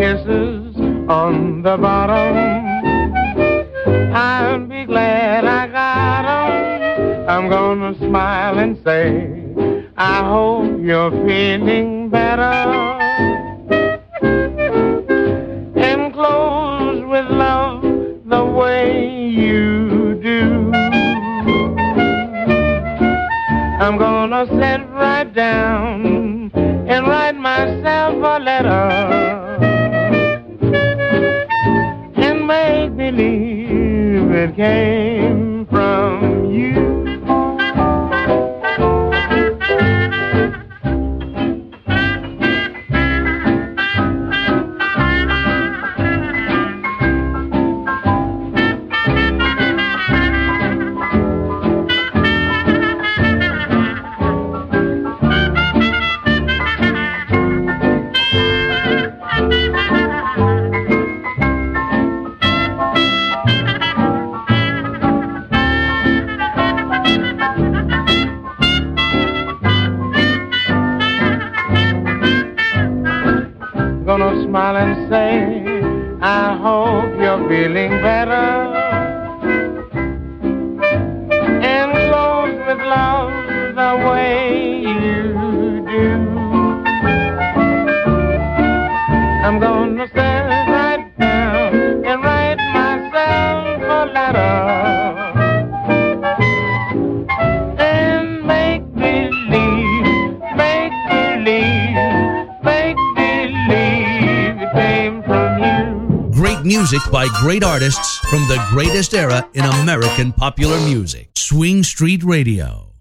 kisses on the bottom. I'll be glad I got 'em. I'm gonna smile and say, I hope you're feeling better. And close with love the way you do. I'm gonna sit right down and write myself a letter and make believe it came from you. Gonna smile and say, I hope you're feeling better. And close with love the way you do. I'm gonna sit right down and write myself a letter and make believe, make believe, make great music by great artists from the greatest era in American popular music. Swing Street Radio.